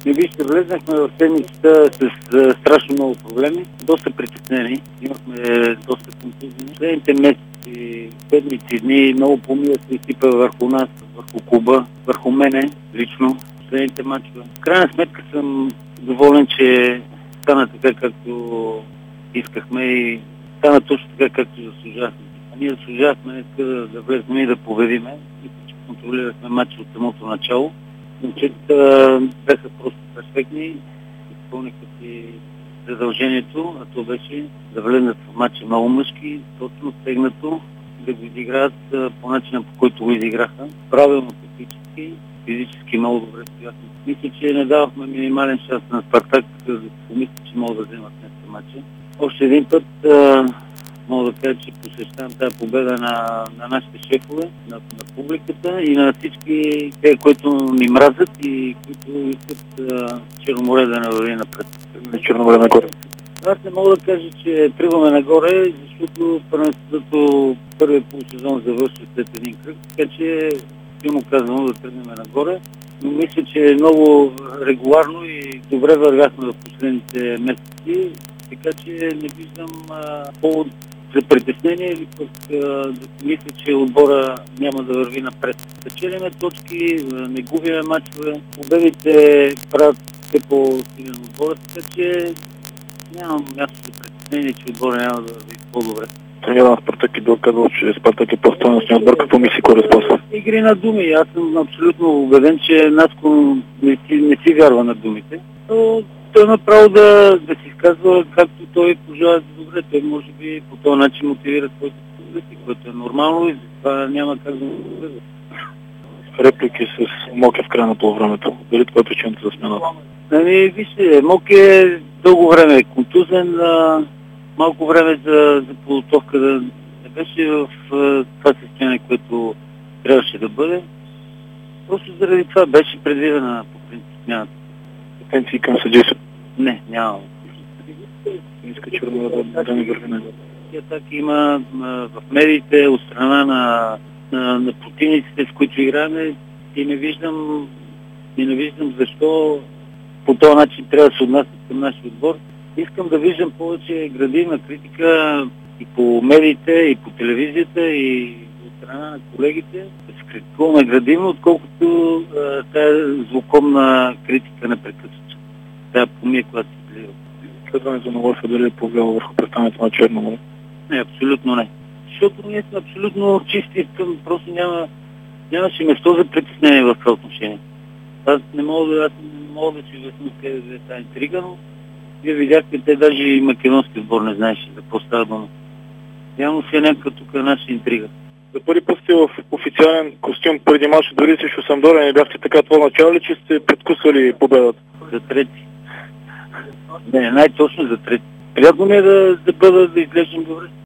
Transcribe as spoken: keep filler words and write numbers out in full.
Не вижте, влезнахме в седмицата с а, страшно много проблеми, доста притеснени, имахме доста контузии. Следните месеци, седмици, дни, много помия се изсипа върху нас, върху клуба, върху мене лично, следните мачове. В крайна сметка съм доволен, че стана така, както искахме и стана точно така, както заслужахме. А ние заслужахме да, да влезем и да победиме. И че контролирахме матча от самото начало. Момчетата бяха просто перфектни, изпълниха си задължението, а то беше да влезнат в матча много мъжки, точно стегнато, да го изиграят по начина, по който го изиграха. Правилно технически, физически много добре стояхме. Мисля, че не давахме минимален шанс на Спартак, да помисля, че могат да вземат днес матча. Още един път а, мога да кажа, че посещавам тази победа на, на нашите шефове, на, на публиката и на всички те, които ни мразят и които искат а, Черноморе да не върви напред. Черноморе нагоре. Аз не мога да кажа, че тръгваме нагоре, защото първенството първият полусезон завършва след един кръг, така че силно казвам да тръгнем нагоре. Но мисля, че е много регуларно и добре вървяхме в последните месеци, така че не виждам а, повод за притеснение или пък а, да мисля, че отбора няма да върви напред. Печелиме точки, не губиме мачове, победите правят все по-силен отбор, така че нямам място за притеснение, че отбора няма да върви по-добре. Треньорът на Спартак е бил казал, че Спартак е по-стойностният отбор. Какво мисли Кореспос? Игри на думи. Аз съм абсолютно убеден, че Наско не си, не си вярва на думите. Но той има право да, да си изказва както той пожелава добре. Той може би по този начин мотивира своите позиции, което е нормално и затова няма как да му победа. Реплики с Моке в края на полувремето. Дали това е причината за смяната? Ами, вижте, Моке дълго време е контузен, а, малко време за, за подготовка да не беше в а, това състояние, което трябваше да бъде. Просто заради това беше предвидена по принцип смяната. Претенции към съдействието? Не, нямам. Не иска Черноморе да, да не върви нагоре. Атаки има а, в медиите от страна на, на, на противниците, с които играме и не виждам, и не виждам защо по този начин трябва да се отнасят към нашия отбор. Искам да виждам повече градивна критика и по медиите, и по телевизията, и от страна на колегите. Да се критикуваме градивно, отколкото а, тая злокомна критика непрекъснато. Тая помия, която се влива. Следването на Лофа дали е повлияло върху представянето на Черноморе? Не, абсолютно не. Защото ние сме абсолютно чисти, към просто няма, нямаше место за притеснение в това отношение. Аз не мога да, аз не мога да си обясня къде да е тази интрига, но вие видяхте, те даже и македонски отбор не знаеше за какво става дума. Явно си е някаква тук наша интрига. За първи път сте в официален костюм преди мач, дори срещу Самдора, не бяхте така това начало ли, че сте предкусвали победата? За трети. Не, най-точно за трети. Приятно ми е да, да бъда да изглеждам добре.